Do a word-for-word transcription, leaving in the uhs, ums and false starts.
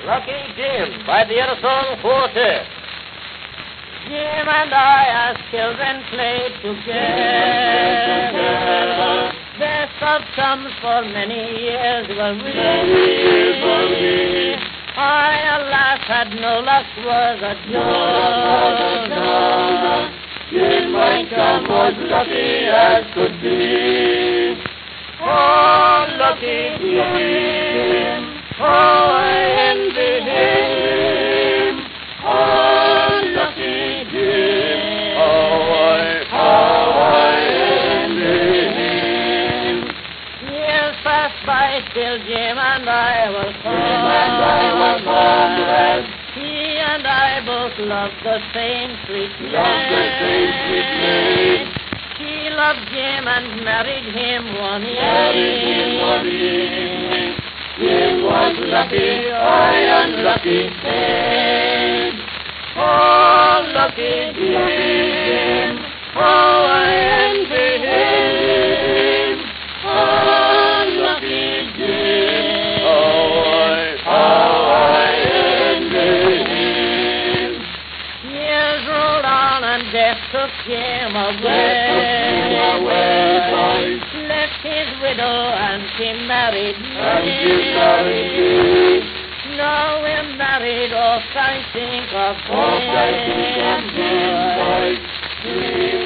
Lucky Jim by the Edison Quartet. Jim and I as children played together. Best of chums for many years were we. I, alas, had no luck, was a donor. Jim, my chum, was lucky as could be. Oh, lucky Jim, oh, I envy him. Oh, lucky Jim, how I, how I envy him. Years passed by, still Jim and I were comrades. He and I both loved the same sweet maid. Loved the same sweet maid. She loved Jim and married him one evening. Married him one evening. Jim was lucky, I unlucky said. Oh, lucky Jim, how I envy him. Oh, lucky Jim, How I, how I envy him. years rolled on and death took him away. Death took him away, boys. Left his widow and she married me. And she married me. Now we're married, oft I think of Oft I think of him, him, boys.